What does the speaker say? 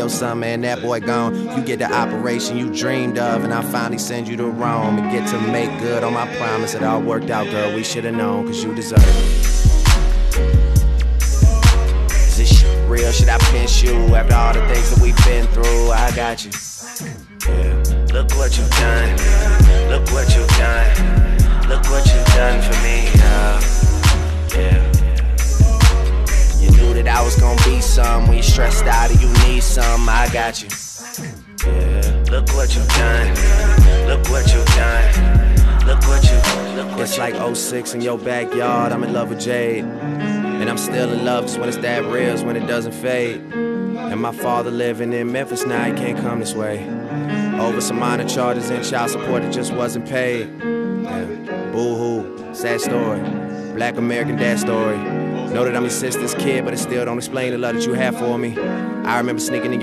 your son, man, that boy gone. You get the operation you dreamed of, and I finally send you to Rome and get to make good on my promise. It all worked out, girl, we should've known, cause you deserve it. Is this shit real? Should I pinch you? After all the things that we've been through, I got you. Yeah. Look what you've done. Look what you've done. Look what you've done for me, yeah. You knew that I was gonna be some. When you stressed out and you need some, I got you. Yeah. Look what you've done. Look what you've done. Look what you've. It's like 06 in your backyard. I'm in love with Jade, and I'm still in love just when it's that real, it's when it doesn't fade. And my father living in Memphis now, he can't come this way. Over some minor charges and child support that just wasn't paid. Yeah. Boo-hoo, sad story. Black American dad story. Know that I'm your sister's kid, but it still don't explain the love that you have for me. I remember sneaking in your